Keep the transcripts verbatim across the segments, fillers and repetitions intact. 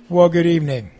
Well, good evening.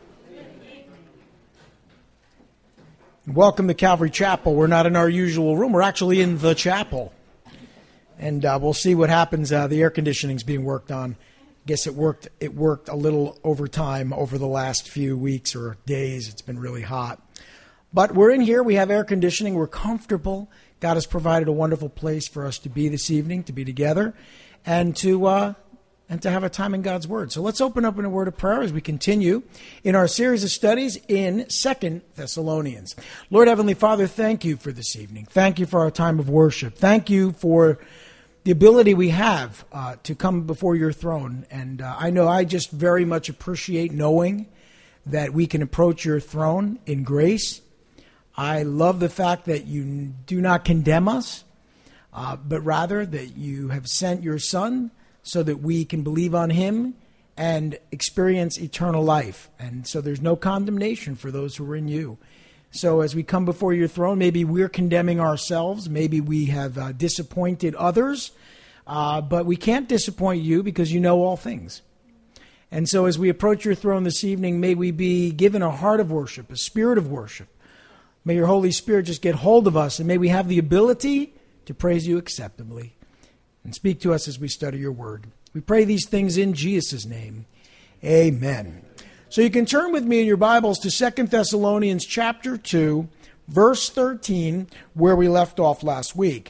Welcome to Calvary Chapel. We're not in our usual room. We're actually in the chapel. And uh, we'll see what happens. Uh, the air conditioning's being worked on. I guess it worked It worked a little overtime over the last few weeks or days. It's been really hot. But we're in here. We have air conditioning. We're comfortable. God has provided a wonderful place for us to be this evening, to be together, and to... Uh, and to have a time in God's Word. So let's open up in a word of prayer as we continue in our series of studies in Second Thessalonians. Lord Heavenly Father, thank you for this evening. Thank you for our time of worship. Thank you for the ability we have uh, to come before your throne. And uh, I know I just very much appreciate knowing that we can approach your throne in grace. I love the fact that you do not condemn us, uh, but rather that you have sent your Son so that we can believe on him and experience eternal life. And so there's no condemnation for those who are in you. So as we come before your throne, maybe we're condemning ourselves. Maybe we have uh, disappointed others. Uh, but we can't disappoint you because you know all things. And so as we approach your throne this evening, may we be given a heart of worship, a spirit of worship. May your Holy Spirit just get hold of us, and may we have the ability to praise you acceptably. And speak to us as we study your word. We pray these things in Jesus' name. Amen. So you can turn with me in your Bibles to Second Thessalonians chapter two, verse thirteen, where we left off last week.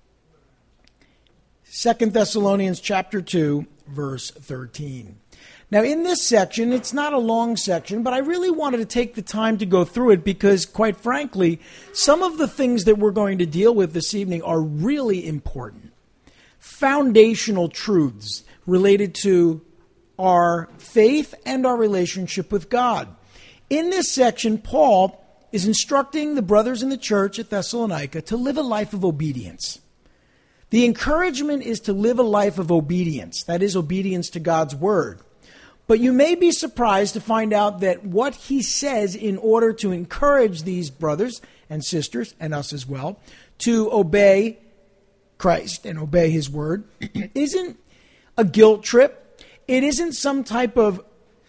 Second Thessalonians chapter two, verse thirteen. Now in this section, it's not a long section, but I really wanted to take the time to go through it because, quite frankly, some of the things that we're going to deal with this evening are really important. Foundational truths related to our faith and our relationship with God. In this section, Paul is instructing the brothers in the church at Thessalonica to live a life of obedience. The encouragement is to live a life of obedience, that is, obedience to God's word. But you may be surprised to find out that what he says in order to encourage these brothers and sisters, and us as well, to obey Christ and obey his word isn't a guilt trip. It isn't some type of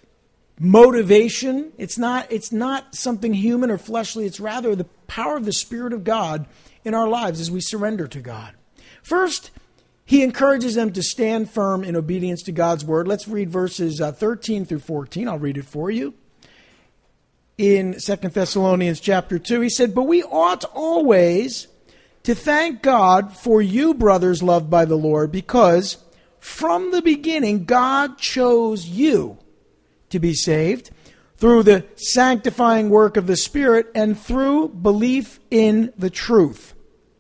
motivation. It's not, it's not something human or fleshly. It's rather the power of the Spirit of God in our lives as we surrender to God. First, he encourages them to stand firm in obedience to God's word. Let's read verses uh, thirteen through fourteen. I'll read it for you. In Second Thessalonians chapter two, he said, "But we ought always to thank God for you, brothers loved by the Lord, because from the beginning God chose you to be saved through the sanctifying work of the Spirit and through belief in the truth.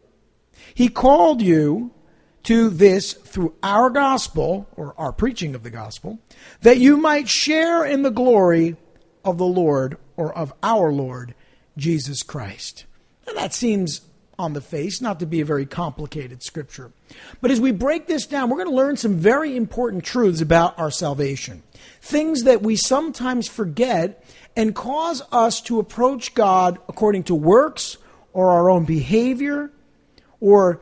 He called you to this through our gospel, or our preaching of the gospel, that you might share in the glory of the Lord, or of our Lord, Jesus Christ." And that seems on the face not to be a very complicated scripture. But as we break this down, we're going to learn some very important truths about our salvation. Things that we sometimes forget and cause us to approach God according to works or our own behavior, or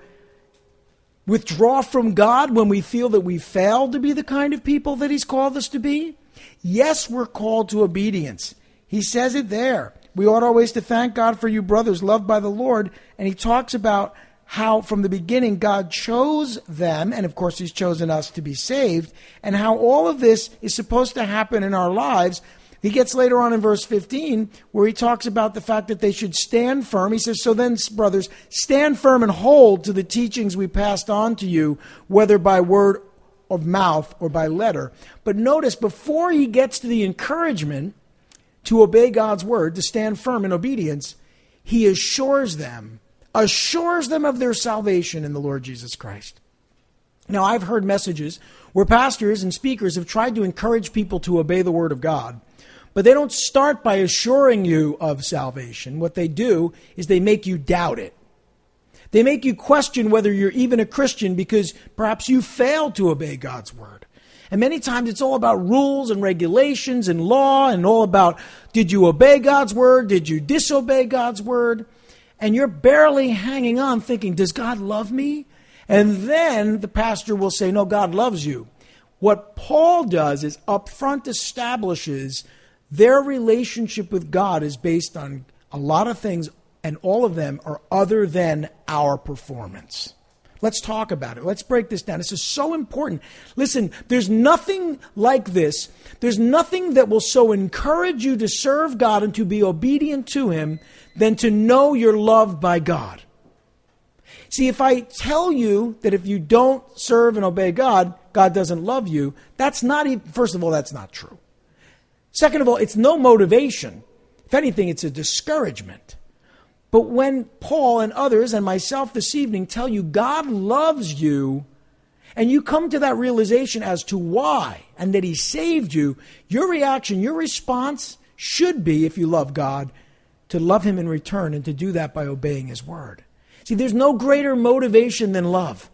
withdraw from God when we feel that we failed to be the kind of people that he's called us to be. Yes, we're called to obedience. He says it there. We ought always to thank God for you, brothers loved by the Lord. And he talks about how from the beginning God chose them, and of course he's chosen us to be saved, and how all of this is supposed to happen in our lives. He gets later on in verse fifteen where he talks about the fact that they should stand firm. He says, "So then, brothers, stand firm and hold to the teachings we passed on to you, whether by word of mouth or by letter." But notice, before he gets to the encouragement to obey God's word, to stand firm in obedience, he assures them, assures them of their salvation in the Lord Jesus Christ. Now, I've heard messages where pastors and speakers have tried to encourage people to obey the word of God, but they don't start by assuring you of salvation. What they do is they make you doubt it. They make you question whether you're even a Christian because perhaps you failed to obey God's word. And many times it's all about rules and regulations and law, and all about, did you obey God's word? Did you disobey God's word? And you're barely hanging on thinking, does God love me? And then the pastor will say, no, God loves you. what Paul does is upfront establishes their relationship with God is based on a lot of things, and all of them are other than our performance. Let's talk about it. Let's break this down. This is so important. Listen, there's nothing like this. There's nothing that will so encourage you to serve God and to be obedient to Him than to know you're loved by God. See, if I tell you that if you don't serve and obey God, God doesn't love you, that's not even, first of all, that's not true. Second of all, it's no motivation. If anything, it's a discouragement. But when Paul and others and myself this evening tell you God loves you, and you come to that realization as to why and that He saved you, your reaction, your response should be, if you love God, to love Him in return and to do that by obeying His word. See, there's no greater motivation than love,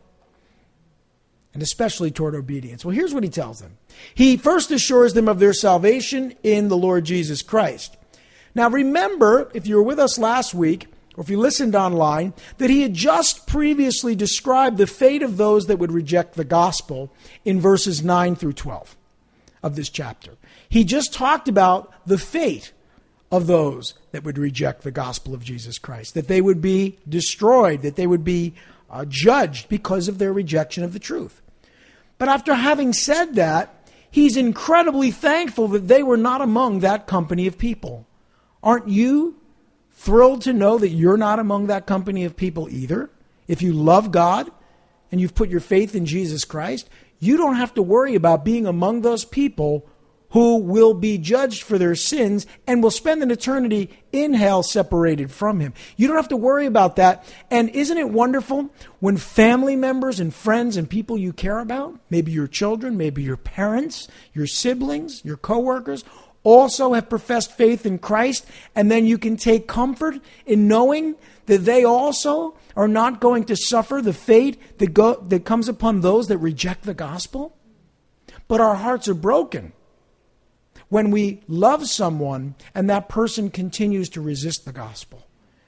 and especially toward obedience. Well, here's what he tells them. He first assures them of their salvation in the Lord Jesus Christ. Now, remember, if you were with us last week, or if you listened online, that he had just previously described the fate of those that would reject the gospel in verses nine through twelve of this chapter. He just talked about the fate of those that would reject the gospel of Jesus Christ, that they would be destroyed, that they would be uh, judged because of their rejection of the truth. But after having said that, he's incredibly thankful that they were not among that company of people. Aren't you thrilled to know that you're not among that company of people either? If you love God and you've put your faith in Jesus Christ, you don't have to worry about being among those people who will be judged for their sins and will spend an eternity in hell separated from Him. You don't have to worry about that. And isn't it wonderful when family members and friends and people you care about, maybe your children, maybe your parents, your siblings, your coworkers, also have professed faith in Christ, and then you can take comfort in knowing that they also are not going to suffer the fate that, go, that comes upon those that reject the gospel? But our hearts are broken when we love someone and that person continues to resist the gospel.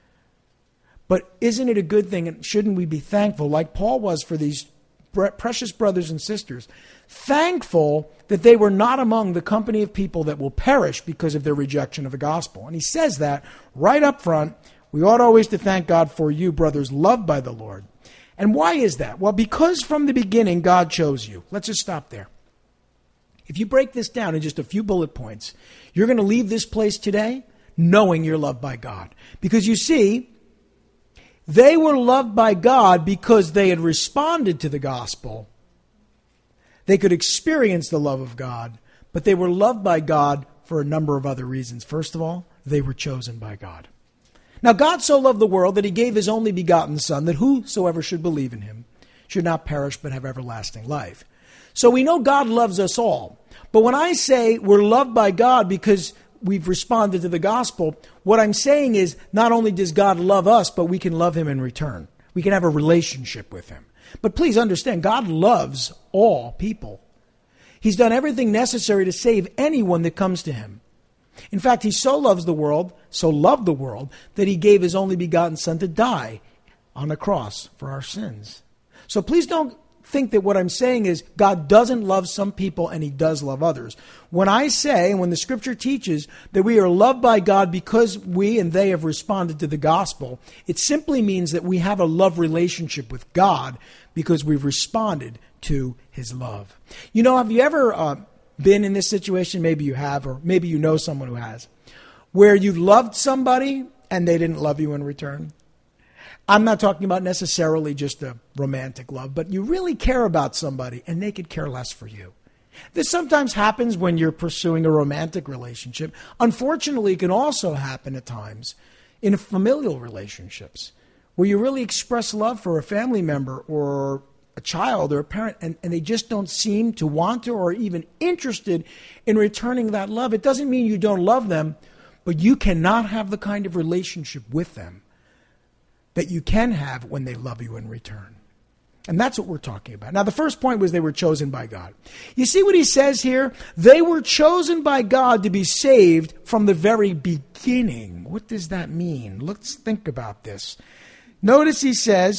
But isn't it a good thing, and shouldn't we be thankful, like Paul was for these precious brothers and sisters, thankful that they were not among the company of people that will perish because of their rejection of the gospel? And he says that right up front. We ought always to thank God for you, brothers, loved by the Lord. And why is that? Well, because from the beginning, God chose you. Let's just stop there. If you break this down in just a few bullet points, you're going to leave this place today knowing you're loved by God. Because you see, they were loved by God because they had responded to the gospel. They could experience the love of God, but they were loved by God for a number of other reasons. First of all, they were chosen by God. Now, God so loved the world that He gave His only begotten Son, that whosoever should believe in Him should not perish but have everlasting life. So we know God loves us all. But when I say we're loved by God because we've responded to the gospel, what I'm saying is not only does God love us, but we can love Him in return. We can have a relationship with Him. But please understand, God loves all people. He's done everything necessary to save anyone that comes to Him. In fact, He so loves the world, so loved the world, that He gave His only begotten Son to die on the cross for our sins. So please don't think that what I'm saying is God doesn't love some people and He does love others. When I say, and when the Scripture teaches that we are loved by God because we and they have responded to the gospel, it simply means that we have a love relationship with God because we've responded to His love. You know, have you ever uh, been in this situation? Maybe you have, or maybe you know someone who has, where you've loved somebody and they didn't love you in return. I'm not talking about necessarily just a romantic love, but you really care about somebody and they could care less for you. This sometimes happens when you're pursuing a romantic relationship. Unfortunately, it can also happen at times in familial relationships where you really express love for a family member or a child or a parent, and, and they just don't seem to want to or even interested in returning that love. It doesn't mean you don't love them, but you cannot have the kind of relationship with them that you can have when they love you in return. And that's what we're talking about. Now, the first point was they were chosen by God. You see what he says here? They were chosen by God to be saved from the very beginning. What does that mean? Let's think about this. Notice he says,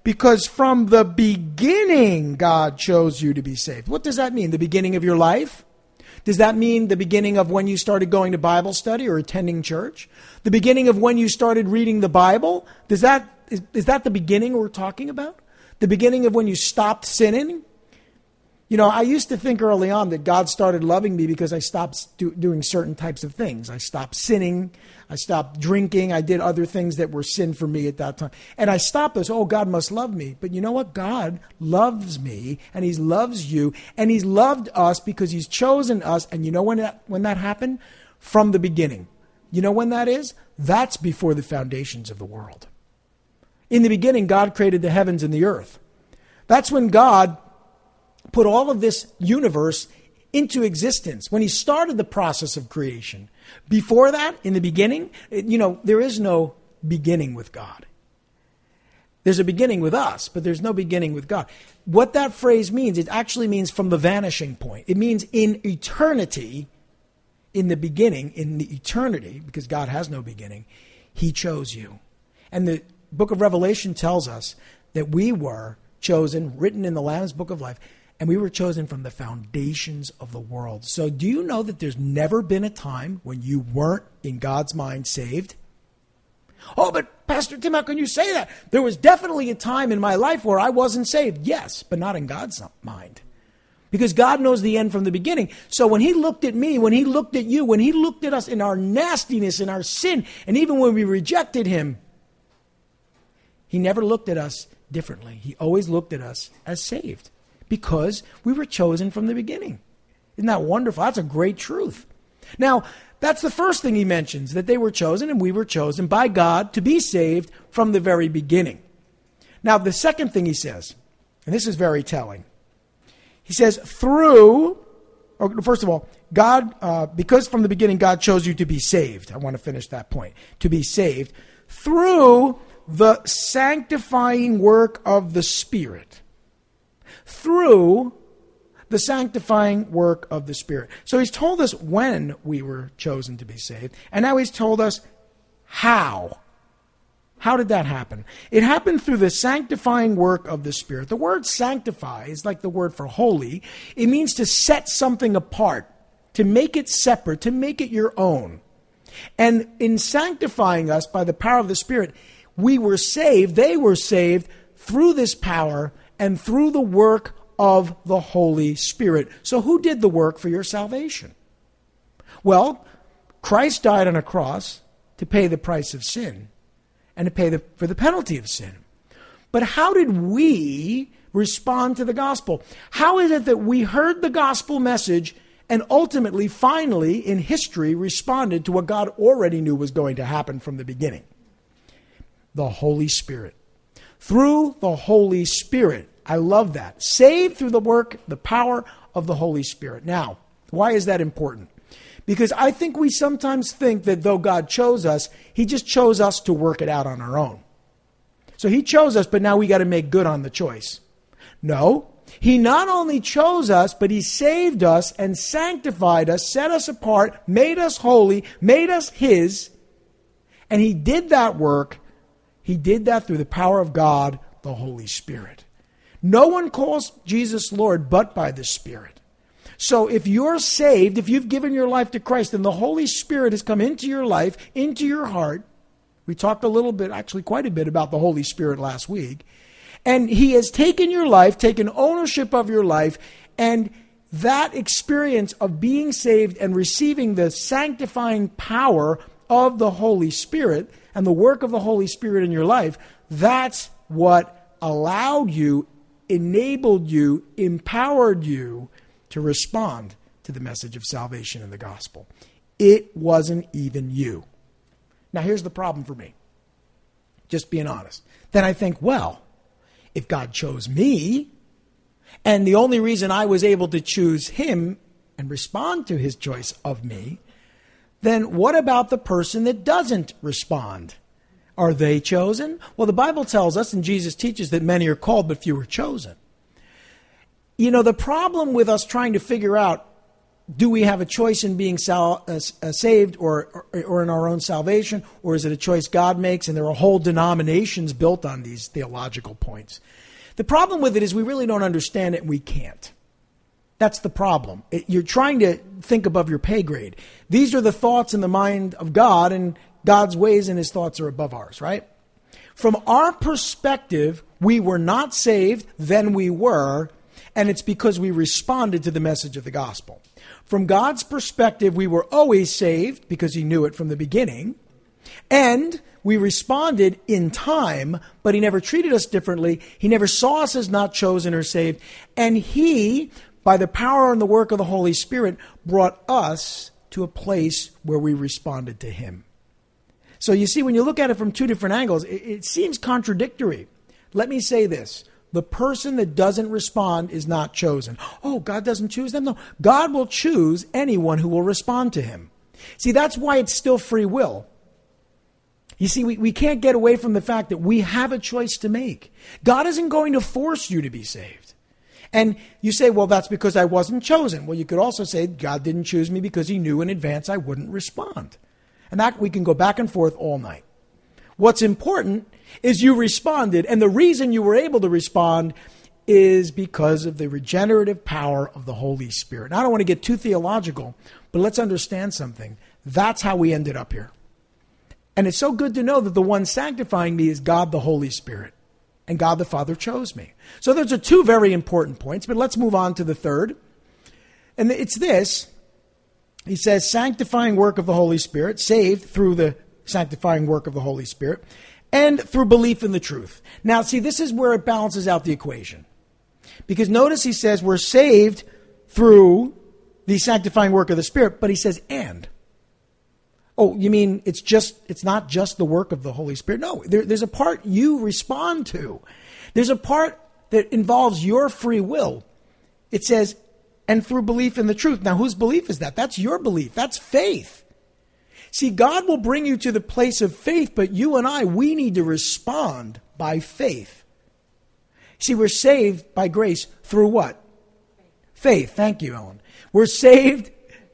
Because from the beginning, God chose you to be saved. What does that mean? The beginning of your life? Does that mean the beginning of when you started going to Bible study or attending church? The beginning of when you started reading the Bible? Does that, is, is that the beginning we're talking about? The beginning of when you stopped sinning? You know, I used to think early on that God started loving me because I stopped do, doing certain types of things. I stopped sinning. I stopped drinking. I did other things that were sin for me at that time. And I stopped this. Oh, God must love me. But you know what? God loves me, and he loves you, and he's loved us because he's chosen us. And you know when that, when that happened? From the beginning. You know when that is? That's before the foundations of the world. In the beginning, God created the heavens and the earth. That's when God put all of this universe into existence, when he started the process of creation. Before that, in the beginning, you know, there is no beginning with God. There's a beginning with us, but there's no beginning with God. What that phrase means, it actually means from the vanishing point. It means in eternity, in the beginning, in the eternity, because God has no beginning, he chose you. And the book of Revelation tells us that we were chosen, written in the Lamb's book of life, and we were chosen from the foundations of the world. So do you know that there's never been a time when you weren't, in God's mind, saved? Oh, but Pastor Tim, how can you say that? There was definitely a time in my life where I wasn't saved. Yes, but not in God's mind. Because God knows the end from the beginning. So when he looked at me, when he looked at you, when he looked at us in our nastiness, in our sin, and even when we rejected him, he never looked at us differently. He always looked at us as saved. Because we were chosen from the beginning. Isn't that wonderful? That's a great truth. Now, that's the first thing he mentions, that they were chosen and we were chosen by God to be saved from the very beginning. Now, the second thing he says, and this is very telling. He says, through, or first of all, God, uh, because from the beginning God chose you to be saved. I want to finish that point. To be saved through the sanctifying work of the Spirit. Through the sanctifying work of the Spirit. So he's told us when we were chosen to be saved. And now he's told us how. How did that happen? It happened through the sanctifying work of the Spirit. The word sanctify is like the word for holy. It means to set something apart, to make it separate, to make it your own. And in sanctifying us by the power of the Spirit, we were saved, they were saved through this power and through the work of the Holy Spirit. So who did the work for your salvation? Well, Christ died on a cross to pay the price of sin and to pay the, for the penalty of sin. But how did we respond to the gospel? How is it that we heard the gospel message and ultimately, finally, in history, responded to what God already knew was going to happen from the beginning? The Holy Spirit. Through the Holy Spirit. I love that. Saved through the work, the power of the Holy Spirit. Now, why is that important? Because I think we sometimes think that though God chose us, he just chose us to work it out on our own. So he chose us, but now we got to make good on the choice. No, he not only chose us, but he saved us and sanctified us, set us apart, made us holy, made us his. And he did that work. He did that through the power of God, the Holy Spirit. No one calls Jesus Lord but by the Spirit. So if you're saved, if you've given your life to Christ, and the Holy Spirit has come into your life, into your heart. We talked a little bit, actually quite a bit about the Holy Spirit last week. And he has taken your life, taken ownership of your life, and that experience of being saved and receiving the sanctifying power of the Holy Spirit and the work of the Holy Spirit in your life, that's what allowed you, enabled you, empowered you to respond to the message of salvation in the gospel. It wasn't even you. Now here's the problem for me. Just being honest. Then I think, well, if God chose me, and the only reason I was able to choose him and respond to his choice of me, then what about the person that doesn't respond? Are they chosen? Well, the Bible tells us, and Jesus teaches, that many are called, but few are chosen. You know, the problem with us trying to figure out do we have a choice in being sal- uh, uh, saved or, or or in our own salvation, or is it a choice God makes? And there are whole denominations built on these theological points. The problem with it is we really don't understand it and we can't. That's the problem. It, you're trying to think above your pay grade. These are the thoughts in the mind of God, and God's ways and his thoughts are above ours, right? From our perspective, we were not saved, then we were, and it's because we responded to the message of the gospel. From God's perspective, we were always saved because he knew it from the beginning, and we responded in time, but he never treated us differently. He never saw us as not chosen or saved, and he, by the power and the work of the Holy Spirit, brought us to a place where we responded to him. So you see, when you look at it from two different angles, it, it seems contradictory. Let me say this. The person that doesn't respond is not chosen. Oh, God doesn't choose them? No. God will choose anyone who will respond to him. See, that's why it's still free will. You see, we, we can't get away from the fact that we have a choice to make. God isn't going to force you to be saved. And you say, well, that's because I wasn't chosen. Well, you could also say God didn't choose me because he knew in advance I wouldn't respond. And that we can go back and forth all night. What's important is you responded, and the reason you were able to respond is because of the regenerative power of the Holy Spirit. Now, I don't want to get too theological, but let's understand something. That's how we ended up here. And it's so good to know that the one sanctifying me is God the Holy Spirit, and God the Father chose me. So those are two very important points, but let's move on to the third. And it's this. He says, sanctifying work of the Holy Spirit, saved through the sanctifying work of the Holy Spirit, and through belief in the truth. Now, see, this is where it balances out the equation. Because notice he says we're saved through the sanctifying work of the Spirit, but he says, and. Oh, you mean it's just, it's not just the work of the Holy Spirit? No, there, there's a part you respond to. There's a part that involves your free will. It says, and through belief in the truth. Now, whose belief is that? That's your belief. That's faith. See, God will bring you to the place of faith, but you and I, we need to respond by faith. See, we're saved by grace through what? Faith. Thank you, Ellen. We're saved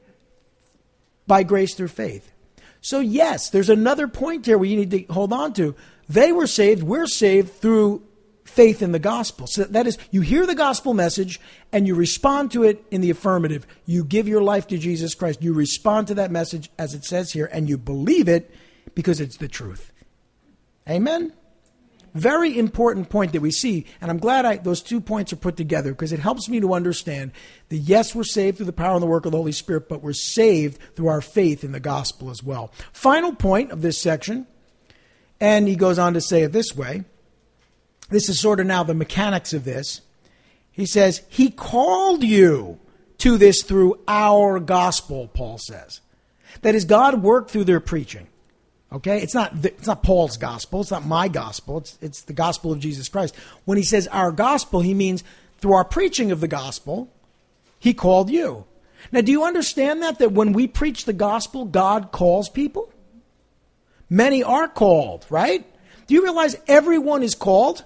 by grace through faith. So yes, there's another point here we need to hold on to. They were saved, we're saved through faith in the gospel. So that is, you hear the gospel message and you respond to it in the affirmative. You give your life to Jesus Christ. You respond to that message as it says here, and you believe it because it's the truth. Amen? Very important point that we see, and I'm glad I, those two points are put together because it helps me to understand that yes, we're saved through the power and the work of the Holy Spirit, but we're saved through our faith in the gospel as well. Final point of this section, and he goes on to say it this way. This is sort of now the mechanics of this. He says, he called you to this through our gospel, Paul says. That is, God worked through their preaching. Okay? It's not it's not Paul's gospel. It's not my gospel. It's, it's the gospel of Jesus Christ. When he says our gospel, he means through our preaching of the gospel, he called you. Now, do you understand that? That when we preach the gospel, God calls people? Many are called, right? Do you realize everyone is called?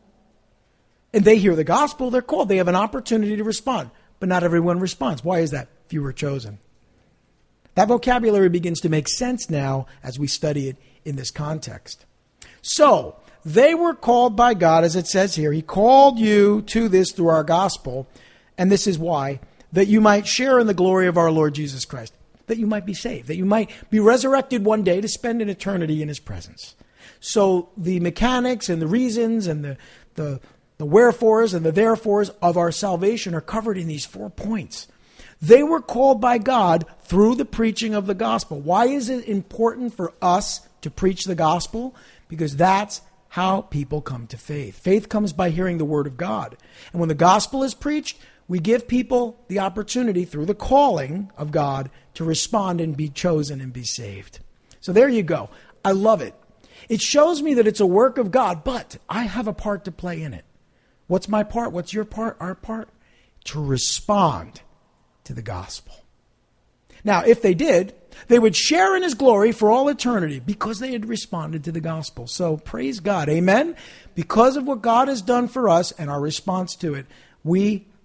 And they hear the gospel, they're called. They have an opportunity to respond. But not everyone responds. Why is that? Few were chosen. That vocabulary begins to make sense now as we study it in this context. So, they were called by God, as it says here. He called you to this through our gospel. And this is why. That you might share in the glory of our Lord Jesus Christ. That you might be saved. That you might be resurrected one day to spend an eternity in his presence. So, the mechanics and the reasons and the the The wherefores and the therefores of our salvation are covered in these four points. They were called by God through the preaching of the gospel. Why is it important for us to preach the gospel? Because that's how people come to faith. Faith comes by hearing the word of God. And when the gospel is preached, we give people the opportunity through the calling of God to respond and be chosen and be saved. So there you go. I love it. It shows me that it's a work of God, but I have a part to play in it. What's my part? What's your part? Our part? To respond to the gospel. Now, if they did, they would share in his glory for all eternity because they had responded to the gospel. So praise God. Amen. Because of what God has done for us and our response to it, we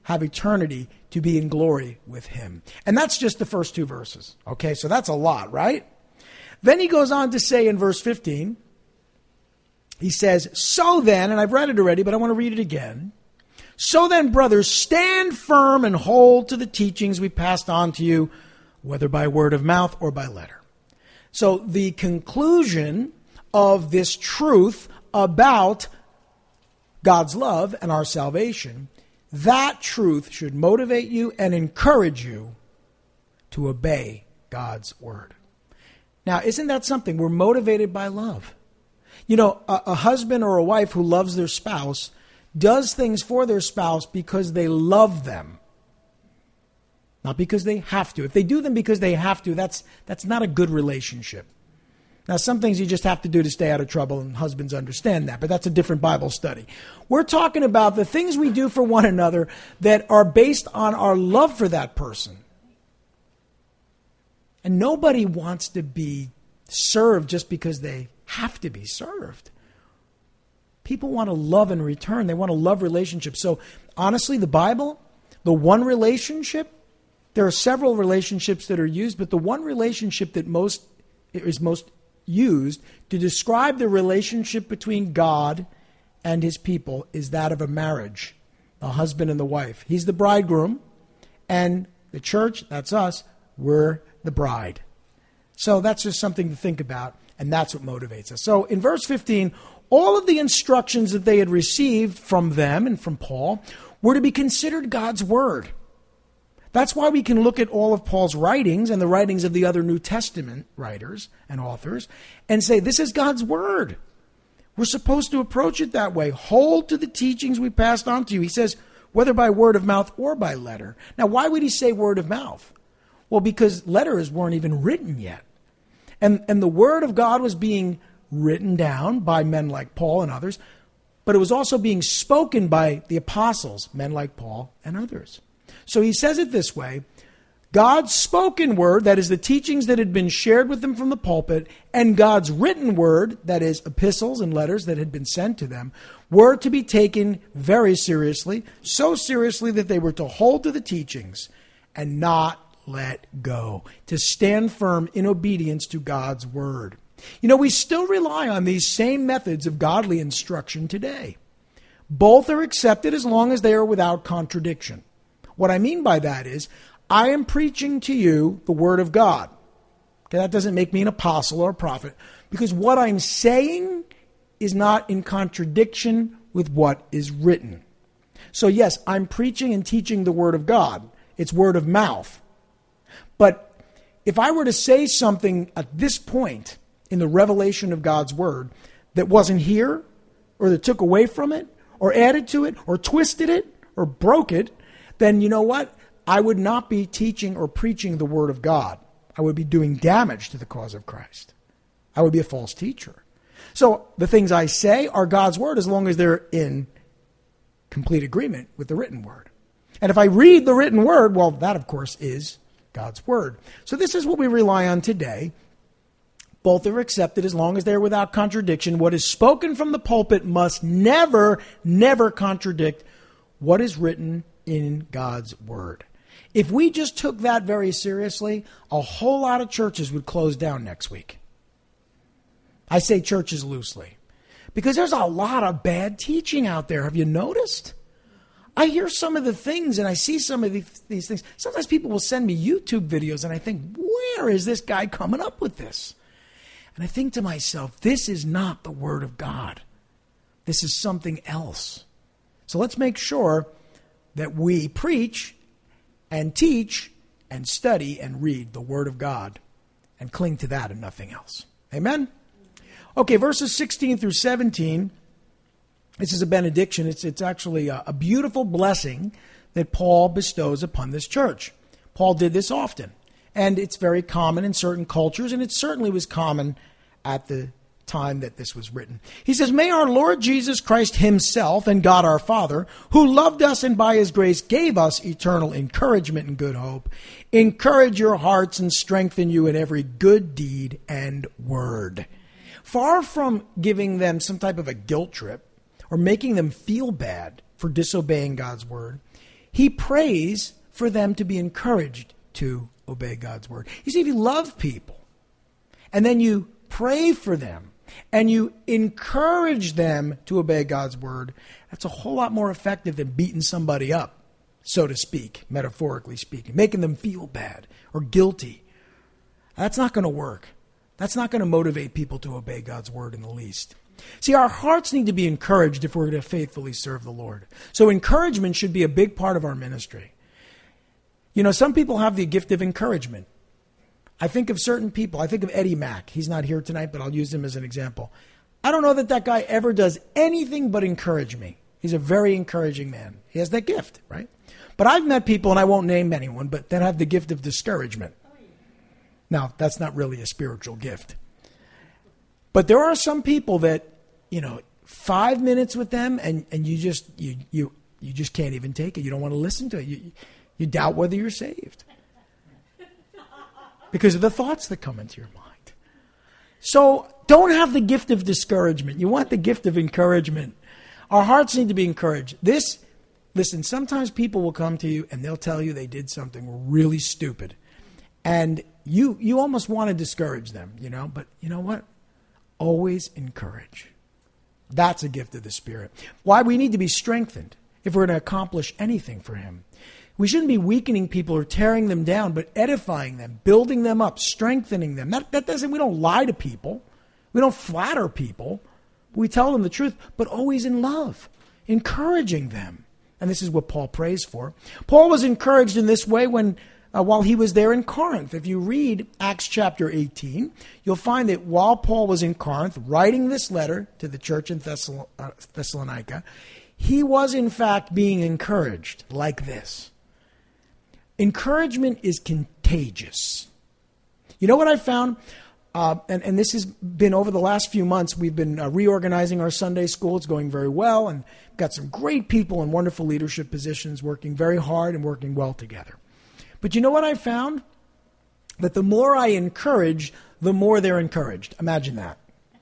have eternity to be in glory with him. And that's just the first two verses. Okay, so that's a lot, right? Then he goes on to say in verse fifteen, he says, so then, and I've read it already, but I want to read it again. So then, brothers, stand firm and hold to the teachings we passed on to you, whether by word of mouth or by letter. So the conclusion of this truth about God's love and our salvation, that truth should motivate you and encourage you to obey God's word. Now, isn't that something? We're motivated by love. You know, a, a husband or a wife who loves their spouse does things for their spouse because they love them, not because they have to. If they do them because they have to, that's that's not a good relationship. Now, some things you just have to do to stay out of trouble, and husbands understand that, but that's a different Bible study. We're talking about the things we do for one another that are based on our love for that person. And nobody wants to be served just because they have to be served. People want to love in return. They want to love relationships. So honestly, the Bible, the one relationship, there are several relationships that are used, but the one relationship that most is most used to describe the relationship between God and his people is that of a marriage, the husband and the wife. He's the bridegroom, and the church, that's us, we're the bride. So that's just something to think about, and that's what motivates us. So in verse fifteen, all of the instructions that they had received from them and from Paul were to be considered God's word. That's why we can look at all of Paul's writings and the writings of the other New Testament writers and authors and say, this is God's word. We're supposed to approach it that way. Hold to the teachings we passed on to you. He says, whether by word of mouth or by letter. Now, why would he say word of mouth? Well, because letters weren't even written yet. And, and the word of God was being written down by men like Paul and others, but it was also being spoken by the apostles, men like Paul and others. So he says it this way, God's spoken word, that is the teachings that had been shared with them from the pulpit, and God's written word, that is epistles and letters that had been sent to them, were to be taken very seriously, so seriously that they were to hold to the teachings and not let go, to stand firm in obedience to God's word. You know, we still rely on these same methods of godly instruction today. Both are accepted as long as they are without contradiction. What I mean by that is, I am preaching to you the word of God. Okay, that doesn't make me an apostle or a prophet, because what I'm saying is not in contradiction with what is written. So yes, I'm preaching and teaching the word of God. It's word of mouth. But if I were to say something at this point in the revelation of God's word that wasn't here, or that took away from it, or added to it, or twisted it, or broke it, then you know what? I would not be teaching or preaching the word of God. I would be doing damage to the cause of Christ. I would be a false teacher. So the things I say are God's word as long as they're in complete agreement with the written word. And if I read the written word, well, that of course is God's word. So this is what we rely on today. Both are accepted as long as they're without contradiction. What is spoken from the pulpit must never, never contradict what is written in God's word. If we just took that very seriously, a whole lot of churches would close down next week. I say churches loosely, because there's a lot of bad teaching out there. Have you noticed? I hear some of the things and I see some of these, these things. Sometimes people will send me YouTube videos and I think, where is this guy coming up with this? And I think to myself, this is not the word of God. This is something else. So let's make sure that we preach and teach and study and read the word of God and cling to that and nothing else. Amen? Okay, verses sixteen through seventeen. This is a benediction. It's, it's actually a, a beautiful blessing that Paul bestows upon this church. Paul did this often. And it's very common in certain cultures, and it certainly was common at the time that this was written. He says, may our Lord Jesus Christ himself and God our Father, who loved us and by his grace gave us eternal encouragement and good hope, encourage your hearts and strengthen you in every good deed and word. Far from giving them some type of a guilt trip or making them feel bad for disobeying God's word, he prays for them to be encouraged to obey God's word. You see, if you love people and then you pray for them and you encourage them to obey God's word, that's a whole lot more effective than beating somebody up, so to speak, metaphorically speaking, making them feel bad or guilty. That's not going to work. That's not going to motivate people to obey God's word in the least. See, our hearts need to be encouraged if we're going to faithfully serve the Lord. So encouragement should be a big part of our ministry. You know, some people have the gift of encouragement. I think of certain people. I think of Eddie Mack. He's not here tonight, but I'll use him as an example. I don't know that that guy ever does anything but encourage me. He's a very encouraging man. He has that gift, right? But I've met people, and I won't name anyone, but that have the gift of discouragement. Now, that's not really a spiritual gift. But there are some people that, you know, five minutes with them, and, and you just you you you just can't even take it. You don't want to listen to it. You, you doubt whether you're saved because of the thoughts that come into your mind. So don't have the gift of discouragement. You want the gift of encouragement. Our hearts need to be encouraged. This, listen, sometimes people will come to you and they'll tell you they did something really stupid. And you you almost want to discourage them, you know, but you know what? Always encourage. That's a gift of the Spirit. Why we need to be strengthened if we're going to accomplish anything for Him. We shouldn't be weakening people or tearing them down, but edifying them, building them up, strengthening them. That, that doesn't, we don't lie to people. We don't flatter people. We tell them the truth, but always in love, encouraging them. And this is what Paul prays for. Paul was encouraged in this way when Uh, while he was there in Corinth. If you read Acts chapter eighteen, you'll find that while Paul was in Corinth writing this letter to the church in Thessal- uh, Thessalonica, he was in fact being encouraged like this. Encouragement is contagious. You know what I found? Uh, and, and this has been over the last few months. We've been uh, reorganizing our Sunday school. It's going very well, and we've got some great people in wonderful leadership positions working very hard and working well together. But you know what I found? That the more I encourage, the more they're encouraged. Imagine that.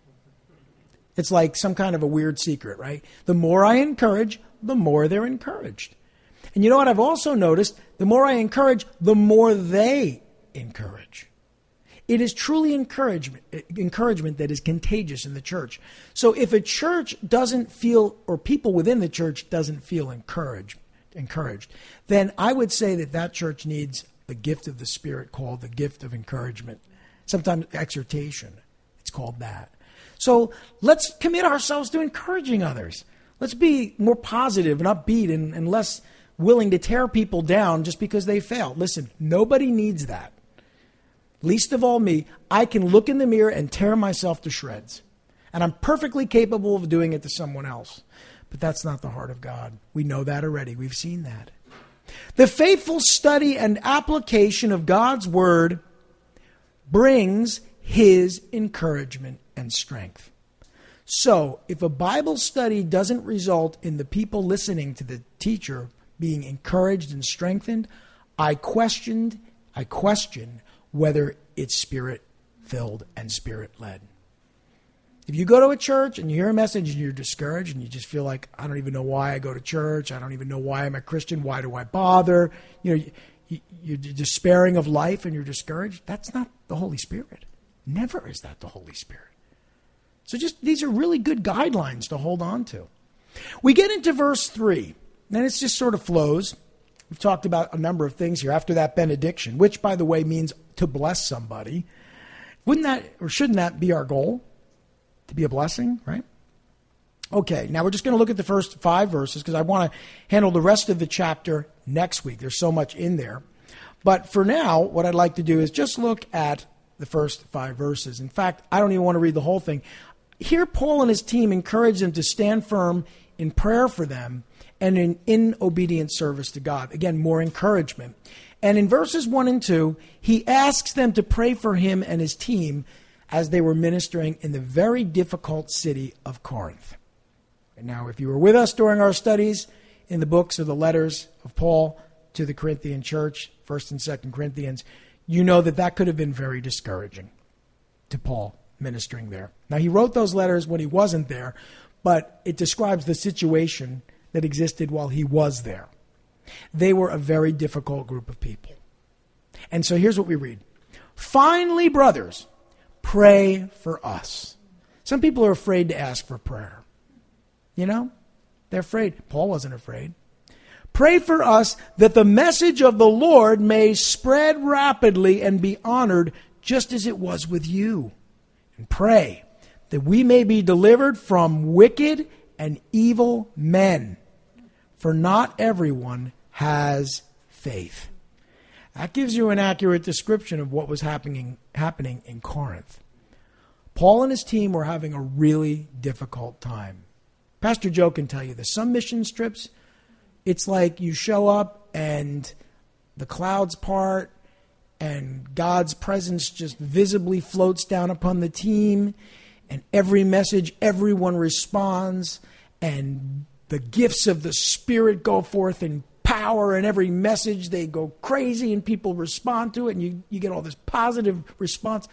It's like some kind of a weird secret, right? The more I encourage, the more they're encouraged. And you know what I've also noticed? The more I encourage, the more they encourage. It is truly encouragement, encouragement that is contagious in the church. So if a church doesn't feel, or people within the church doesn't feel encouraged, encouraged, then I would say that that church needs the gift of the Spirit called the gift of encouragement. Sometimes exhortation, it's called that. So let's commit ourselves to encouraging others. Let's be more positive and upbeat and, and less willing to tear people down just because they failed. Listen, nobody needs that. Least of all me. I can look in the mirror and tear myself to shreds. And I'm perfectly capable of doing it to someone else. But that's not the heart of God. We know that already. We've seen that. The faithful study and application of God's word brings His encouragement and strength. So, if a Bible study doesn't result in the people listening to the teacher being encouraged and strengthened, I questioned, I question whether it's Spirit-filled and Spirit-led. If you go to a church and you hear a message and you're discouraged and you just feel like, I don't even know why I go to church. I don't even know why I'm a Christian. Why do I bother? You know, you, you're despairing of life and you're discouraged. That's not the Holy Spirit. Never is that the Holy Spirit. So just, these are really good guidelines to hold on to. We get into verse three, and it just sort of flows. We've talked about a number of things here after that benediction, which, by the way, means to bless somebody. Wouldn't that, or shouldn't that be our goal? To be a blessing, right? Okay, now we're just going to look at the first five verses because I want to handle the rest of the chapter next week. There's so much in there. But for now, what I'd like to do is just look at the first five verses. In fact, I don't even want to read the whole thing. Here, Paul and his team encourage them to stand firm in prayer for them and in, in obedient service to God. Again, more encouragement. And in verses one and two, he asks them to pray for him and his team as they were ministering in the very difficult city of Corinth. And now, if you were with us during our studies in the books or the letters of Paul to the Corinthian church, First and Second Corinthians, you know that that could have been very discouraging to Paul ministering there. Now, he wrote those letters when he wasn't there, but it describes the situation that existed while he was there. They were a very difficult group of people. And so here's what we read. Finally, brothers, pray for us. Some people are afraid to ask for prayer. You know, they're afraid. Paul wasn't afraid. Pray for us that the message of the Lord may spread rapidly and be honored just as it was with you. And pray that we may be delivered from wicked and evil men. For not everyone has faith. That gives you an accurate description of what was happening, happening in Corinth. Paul and his team were having a really difficult time. Pastor Joe can tell you this. Some mission trips, it's like you show up and the clouds part and God's presence just visibly floats down upon the team, and every message, everyone responds, and the gifts of the Spirit go forth in power, and every message they go crazy and people respond to it, and you, you get all this positive response.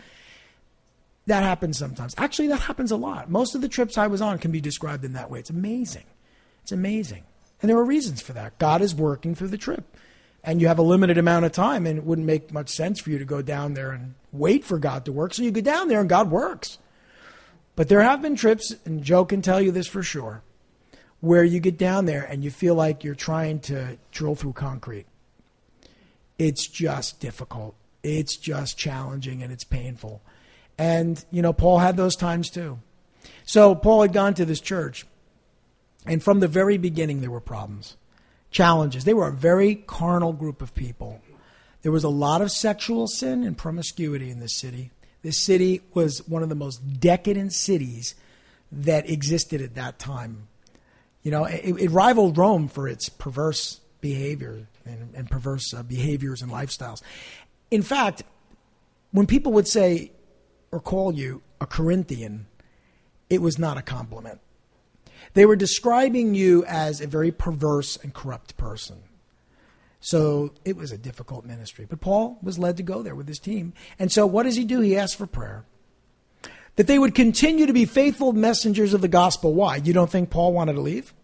That happens sometimes. Actually, that happens a lot. Most of the trips I was on can be described in that way. It's amazing. It's amazing. And there are reasons for that. God is working through the trip. And you have a limited amount of time, and it wouldn't make much sense for you to go down there and wait for God to work. So you go down there and God works. But there have been trips, and Joe can tell you this for sure, where you get down there and you feel like you're trying to drill through concrete. It's just difficult. It's just challenging, and it's painful. And, you know, Paul had those times too. So Paul had gone to this church, and from the very beginning there were problems, challenges. They were a very carnal group of people. There was a lot of sexual sin and promiscuity in this city. This city was one of the most decadent cities that existed at that time. You know, it, it rivaled Rome for its perverse behavior and, and perverse uh, behaviors and lifestyles. In fact, when people would say or call you a Corinthian, it was not a compliment. They were describing you as a very perverse and corrupt person. So it was a difficult ministry. But Paul was led to go there with his team. And so what does he do? He asks for prayer. That they would continue to be faithful messengers of the gospel. Why? You don't think Paul wanted to leave?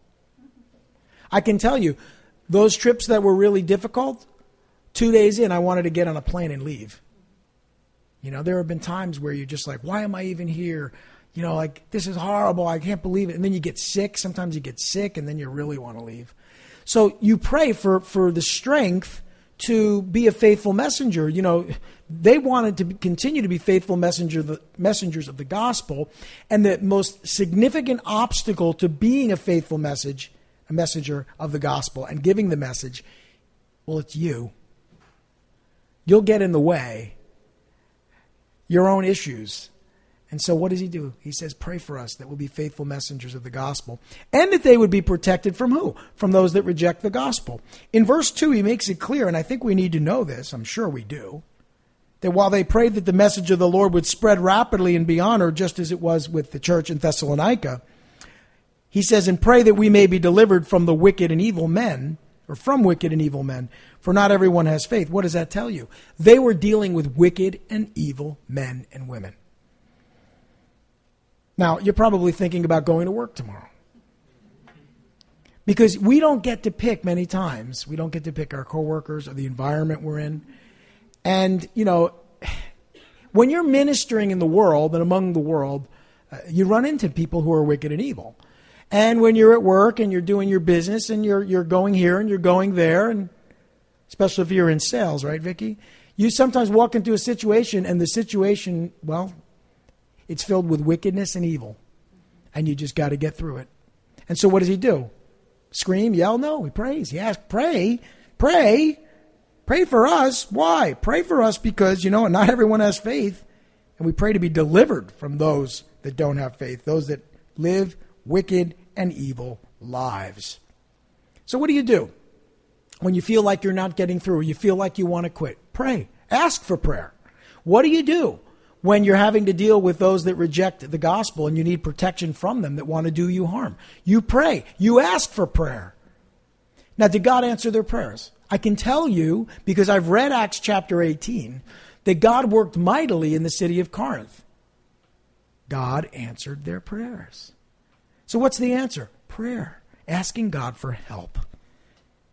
I can tell you, those trips that were really difficult, two days in, I wanted to get on a plane and leave. You know, there have been times where you're just like, why am I even here? You know, like, this is horrible. I can't believe it. And then you get sick. Sometimes you get sick, and then you really want to leave. So you pray for, for the strength to be a faithful messenger. You know, they wanted to be, continue to be faithful messenger, the, messengers of the gospel. And the most significant obstacle to being a faithful message, a messenger of the gospel and giving the message, well, it's you. You'll get in the way. Your own issues. And so what does he do? He says, pray for us that we'll be faithful messengers of the gospel, and that they would be protected from who? From those that reject the gospel. In verse two, he makes it clear, and I think we need to know this, I'm sure we do, that while they prayed that the message of the Lord would spread rapidly and be honored, just as it was with the church in Thessalonica, he says, and pray that we may be delivered from the wicked and evil men, or from wicked and evil men, for not everyone has faith. What does that tell you? They were dealing with wicked and evil men and women. Now, you're probably thinking about going to work tomorrow. Because we don't get to pick many times. We don't get to pick our coworkers or the environment we're in. And, you know, when you're ministering in the world and among the world, uh, you run into people who are wicked and evil. And when you're at work and you're doing your business and you're you're going here and you're going there, and especially if you're in sales, right, Vicki? You sometimes walk into a situation, and the situation, well, it's filled with wickedness and evil. And you just got to get through it. And so what does he do? Scream, yell? No, he prays. He asks, pray, pray, pray for us. Why? Pray for us because, you know, not everyone has faith. And we pray to be delivered from those that don't have faith, those that live wicked and evil lives. So what do you do when you feel like you're not getting through, you feel like you want to quit? Pray. Ask for prayer. What do you do when you're having to deal with those that reject the gospel and you need protection from them that want to do you harm? You pray. You ask for prayer. Now, did God answer their prayers? I can tell you, because I've read Acts chapter eighteen, that God worked mightily in the city of Corinth. God answered their prayers. So what's the answer? Prayer. Asking God for help.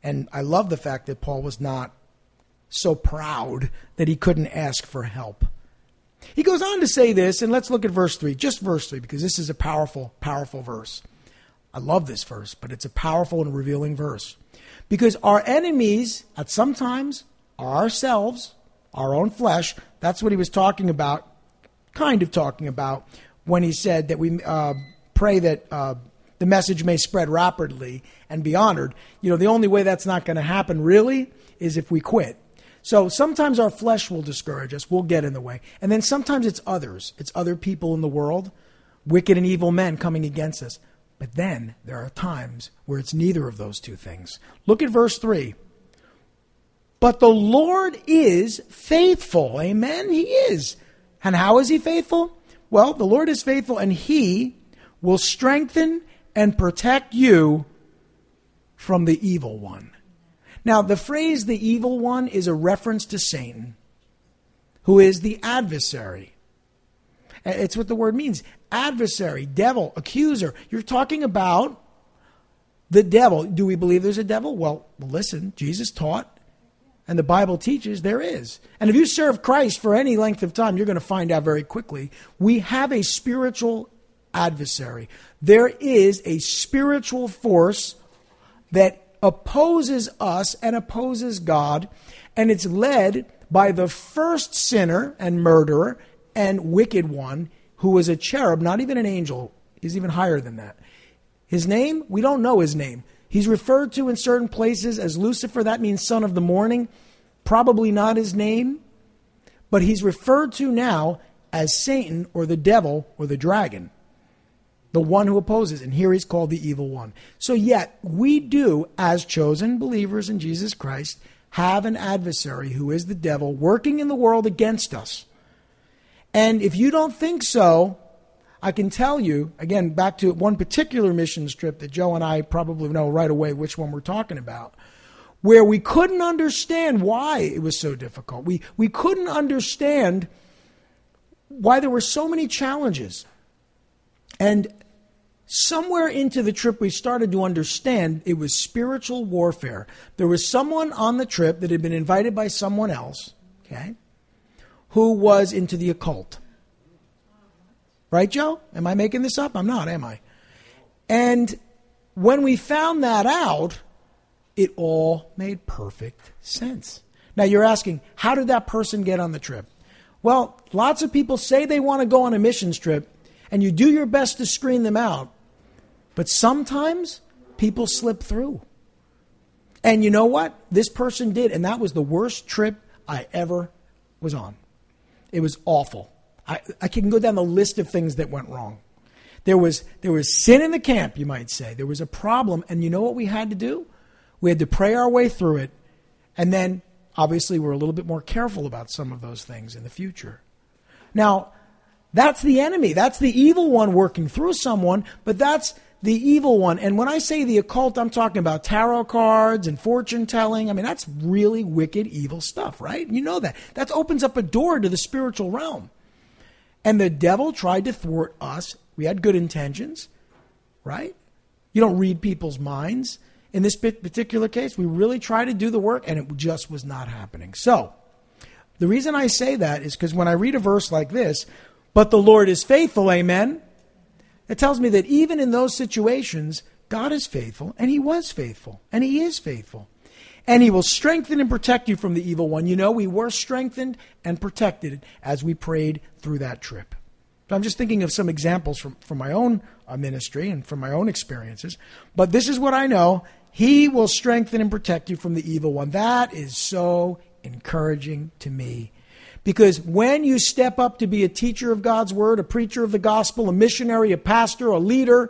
And I love the fact that Paul was not so proud that he couldn't ask for help. He goes on to say this, and let's look at verse three, just verse three, because this is a powerful, powerful verse. I love this verse, but it's a powerful and revealing verse. Because our enemies, at some times, are ourselves, our own flesh. That's what he was talking about, kind of talking about, when he said that we uh, pray that uh, the message may spread rapidly and be honored. You know, the only way that's not going to happen, really, is if we quit. So sometimes our flesh will discourage us. We'll get in the way. And then sometimes it's others. It's other people in the world, wicked and evil men coming against us. But then there are times where it's neither of those two things. Look at verse three. But the Lord is faithful. Amen? He is. And how is he faithful? Well, the Lord is faithful, and he will strengthen and protect you from the evil one. Now, the phrase the evil one is a reference to Satan, who is the adversary. It's what the word means. Adversary, devil, accuser. You're talking about the devil. Do we believe there's a devil? Well, listen, Jesus taught, and the Bible teaches there is. And if you serve Christ for any length of time, you're going to find out very quickly. We have a spiritual adversary. There is a spiritual force that opposes us and opposes God, and it's led by the first sinner and murderer and wicked one, who was a cherub, not even an angel. He's even higher than that. His name, we don't know his name. He's referred to in certain places as Lucifer. That means son of the morning. Probably not his name, but he's referred to now as Satan or the devil or the dragon. The one who opposes. And here he's called the evil one. So yet, we do, as chosen believers in Jesus Christ, have an adversary who is the devil working in the world against us. And if you don't think so, I can tell you, again, back to one particular missions trip that Joe and I probably know right away which one we're talking about, where we couldn't understand why it was so difficult. We, we couldn't understand why there were so many challenges. And somewhere into the trip, we started to understand it was spiritual warfare. There was someone on the trip that had been invited by someone else, okay, who was into the occult. Right, Joe? Am I making this up? I'm not, am I? And when we found that out, it all made perfect sense. Now, you're asking, how did that person get on the trip? Well, lots of people say they want to go on a missions trip, and you do your best to screen them out. But sometimes people slip through. And you know what? This person did, and that was the worst trip I ever was on. It was awful. I, I can go down the list of things that went wrong. There was, there was sin in the camp, you might say. There was a problem, and you know what we had to do? We had to pray our way through it, and then, obviously, we're a little bit more careful about some of those things in the future. Now, that's the enemy. That's the evil one working through someone, but that's the evil one. And when I say the occult, I'm talking about tarot cards and fortune telling. I mean, that's really wicked, evil stuff, right? You know that. That opens up a door to the spiritual realm. And the devil tried to thwart us. We had good intentions, right? You don't read people's minds. In this particular case, we really tried to do the work, and it just was not happening. So, the reason I say that is because when I read a verse like this, but the Lord is faithful, amen, it tells me that even in those situations, God is faithful, and he was faithful, and he is faithful. And he will strengthen and protect you from the evil one. You know, we were strengthened and protected as we prayed through that trip. So I'm just thinking of some examples from, from my own uh, ministry and from my own experiences. But this is what I know. He will strengthen and protect you from the evil one. That is so encouraging to me. Because when you step up to be a teacher of God's word, a preacher of the gospel, a missionary, a pastor, a leader,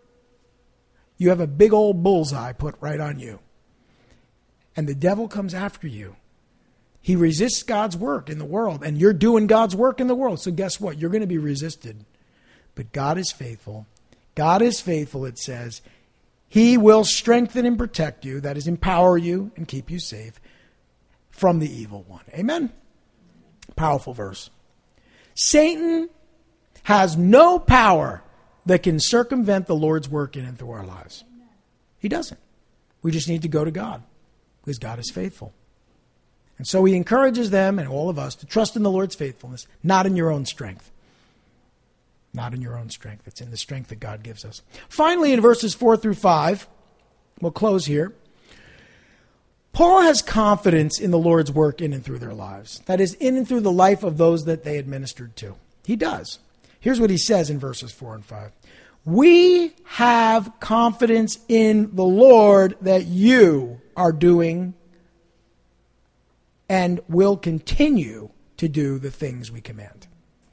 you have a big old bullseye put right on you. And the devil comes after you. He resists God's work in the world, and you're doing God's work in the world. So guess what? You're going to be resisted. But God is faithful. God is faithful, it says. He will strengthen and protect you, that is, empower you and keep you safe from the evil one. Amen? Powerful verse. Satan has no power that can circumvent the Lord's work in and through our lives. He doesn't. We just need to go to God. because God is faithful. And so he encourages them and all of us to trust in the Lord's faithfulness, not in your own strength. Not in your own strength. It's in the strength that God gives us. Finally, in verses four through five, we'll close here. Paul has confidence in the Lord's work in and through their lives. That is, in and through the life of those that they administered to. He does. Here's what he says in verses four and five. We have confidence in the Lord that you are doing and will continue to do the things we command.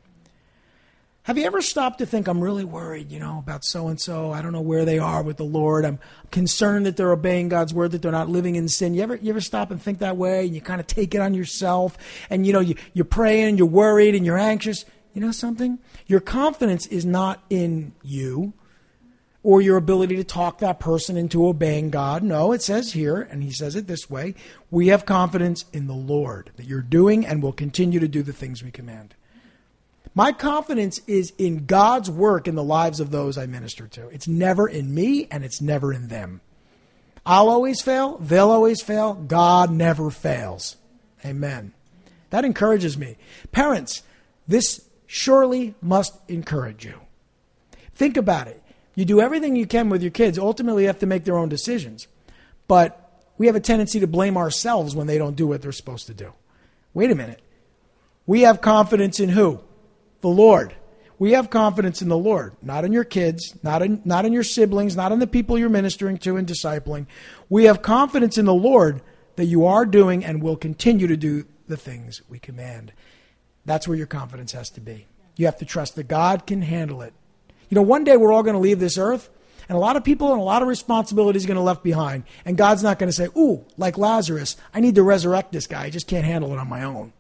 Have you ever stopped to think, I'm really worried, you know, about so-and-so. I don't know where they are with the Lord. I'm concerned that they're obeying God's word, that they're not living in sin. You ever you ever stop and think that way, and you kind of take it on yourself, and, you know, you, you're praying, and you're worried, and you're anxious. You know something? Your confidence is not in you or your ability to talk that person into obeying God. No, it says here, and he says it this way, we have confidence in the Lord, that you're doing and will continue to do the things we command. My confidence is in God's work in the lives of those I minister to. It's never in me, and it's never in them. I'll always fail. They'll always fail. God never fails. Amen. That encourages me. Parents, this surely must encourage you. Think about it. You do everything you can with your kids. Ultimately, you have to make their own decisions. But we have a tendency to blame ourselves when they don't do what they're supposed to do. Wait a minute. We have confidence in who? The Lord. We have confidence in the Lord, not in your kids, not in, not in your siblings, not in the people you're ministering to and discipling. We have confidence in the Lord that you are doing and will continue to do the things we command. That's where your confidence has to be. You have to trust that God can handle it. You know, one day we're all going to leave this earth, and a lot of people and a lot of responsibilities are going to be left behind. And God's not going to say, ooh, like Lazarus, I need to resurrect this guy. I just can't handle it on my own.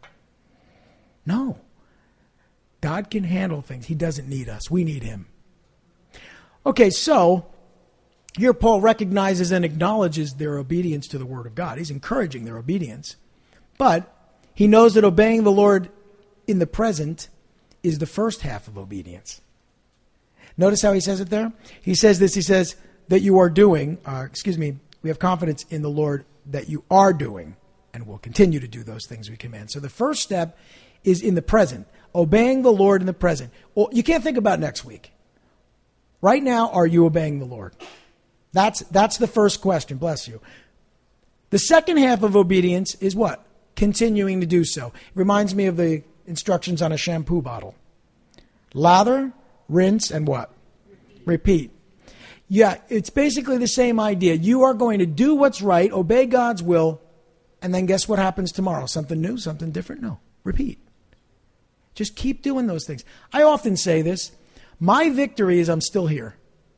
No. God can handle things. He doesn't need us. We need him. Okay, so here Paul recognizes and acknowledges their obedience to the word of God. He's encouraging their obedience. But he knows that obeying the Lord in the present is the first half of obedience. Notice how he says it there? He says this, he says that you are doing, uh, excuse me, we have confidence in the Lord that you are doing and will continue to do those things we command. So the first step is in the present. Obeying the Lord in the present. Well, you can't think about next week. Right now, are you obeying the Lord? That's that's the first question. Bless you. The second half of obedience is what? Continuing to do so. It reminds me of the instructions on a shampoo bottle. Lather, rinse, and what? Repeat. Yeah, it's basically the same idea. You are going to do what's right, obey God's will, and then guess what happens tomorrow? Something new, something different? No. Repeat. Just keep doing those things. I often say this. My victory is I'm still here.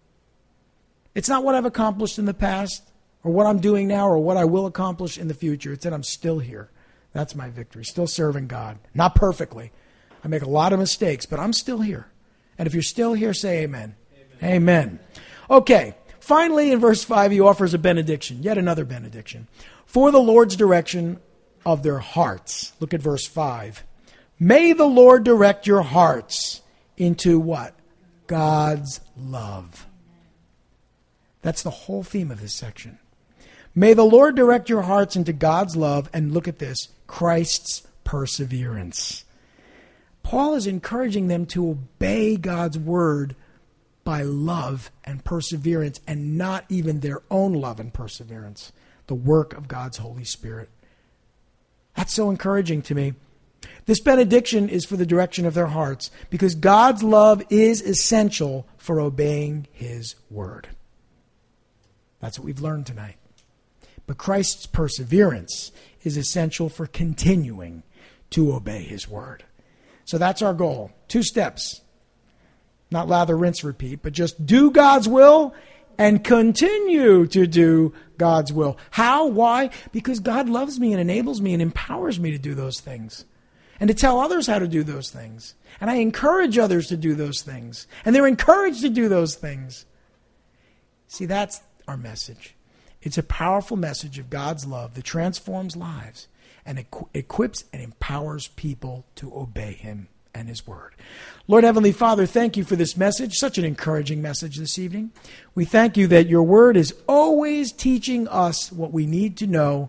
It's not what I've accomplished in the past or what I'm doing now or what I will accomplish in the future. It's that I'm still here. That's my victory. Still serving God. Not perfectly. I make a lot of mistakes, but I'm still here. And if you're still here, say amen. Amen. Amen. Okay. Finally, in verse five, he offers a benediction. Yet another benediction. For the Lord's direction of their hearts. Look at verse five. May the Lord direct your hearts into what? God's love. That's the whole theme of this section. May the Lord direct your hearts into God's love, and look at this, Christ's perseverance. Paul is encouraging them to obey God's word by love and perseverance, and not even their own love and perseverance, the work of God's Holy Spirit. That's so encouraging to me. This benediction is for the direction of their hearts because God's love is essential for obeying his word. That's what we've learned tonight. But Christ's perseverance is essential for continuing to obey his word. So that's our goal. Two steps. Not lather, rinse, repeat, but just do God's will and continue to do God's will. How? Why? Because God loves me and enables me and empowers me to do those things. And to tell others how to do those things. And I encourage others to do those things. And they're encouraged to do those things. See, that's our message. It's a powerful message of God's love that transforms lives and equ- equips and empowers people to obey him and his word. Lord Heavenly Father, thank you for this message, such an encouraging message this evening. We thank you that your word is always teaching us what we need to know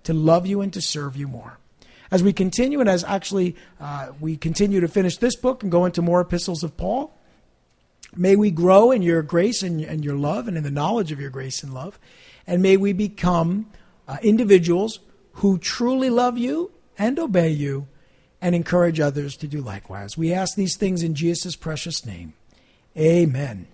to love you and to serve you more. As we continue, and as actually uh, we continue to finish this book and go into more epistles of Paul, may we grow in your grace and, and your love and in the knowledge of your grace and love. And may we become uh, individuals who truly love you and obey you and encourage others to do likewise. We ask these things in Jesus' precious name. Amen.